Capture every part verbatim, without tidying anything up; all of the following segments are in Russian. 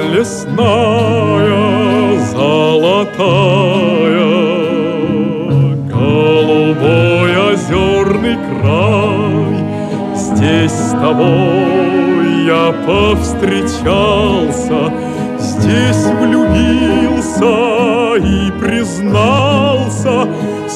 лесная, золотая, голубой озерный край. Здесь с тобой я повстречался, здесь влюбился и признался.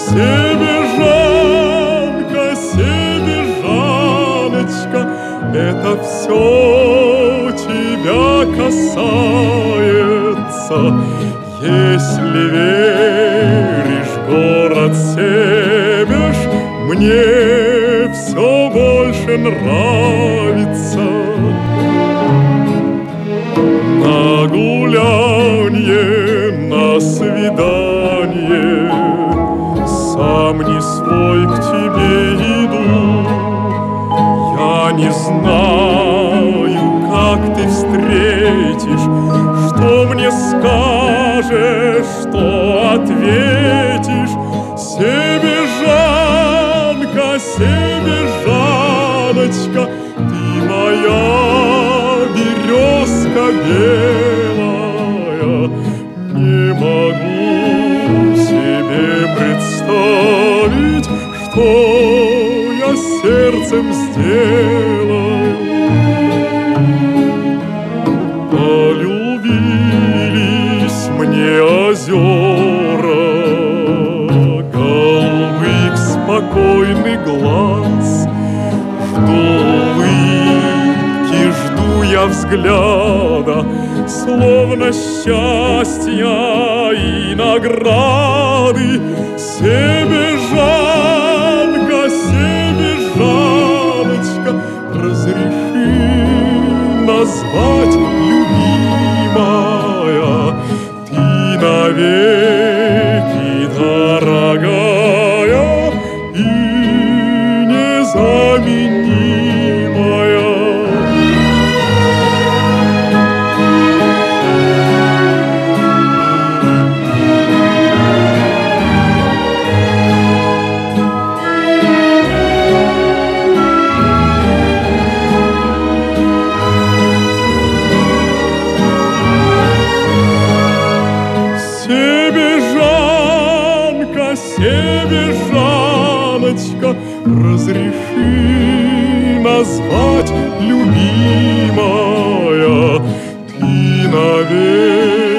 Себежанка, Себежаночка, это все тебя касается. Если веришь, город Себеж мне все больше нравится. На гулянье, на свидание сам не свой к тебе иду. Я не знаю, как ты встретишь, что мне скажешь, что ответишь. Себежанка, Себежаночка, ты моя березка белая. Не могу себе представить, что я сердцем сделаю. Полюбились мне озера, голубых спокойный глаз. Жду улыбки, жду я взгляда, словно счастья и награды. Себежанка, Себежаночка, разреши назвать любимая. Ты навеки дорогая и незаменимая. Себежанка, Себежаночка, разреши назвать любимая. Ты навек